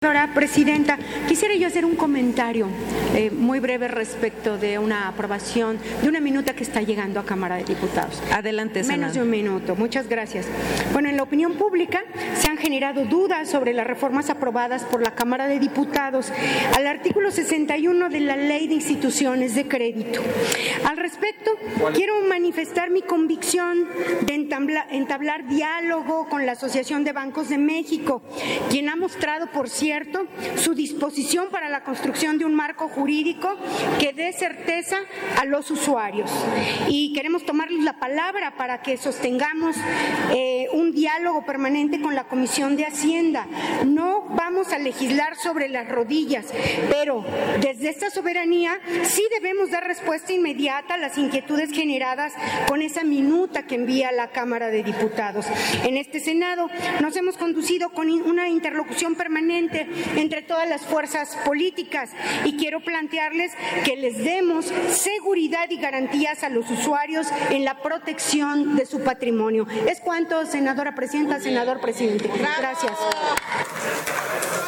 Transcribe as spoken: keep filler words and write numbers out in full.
Señora Presidenta, quisiera yo hacer un comentario eh, muy breve respecto de una aprobación de una minuta que está llegando a Cámara de Diputados. Adelante, senadora. Menos de un minuto. Muchas gracias. Bueno, en la opinión pública se han generado dudas sobre las reformas aprobadas por la Cámara de Diputados al artículo sesenta y uno de la Ley de Instituciones de Crédito. Al respecto, quiero manifestar mi convicción de entablar, entablar diálogo con la Asociación de Bancos de México, quien ha mostrado, por cierto, su disposición para la construcción de un marco jurídico que dé certeza a los usuarios. Y queremos tomarles la palabra para que sostengamos eh, un diálogo permanente con la Comisión de Hacienda. No vamos a legislar sobre las rodillas, pero desde esta soberanía sí debemos dar respuesta inmediata a las inquietudes generadas con esa minuta que envía la Cámara de Diputados. En este Senado nos hemos conducido con una interlocución permanente entre todas las fuerzas políticas y quiero plantearles que les demos seguridad y garantías a los usuarios en la protección de su patrimonio. Es cuanto, senadora presidenta, senador presidente. Gracias.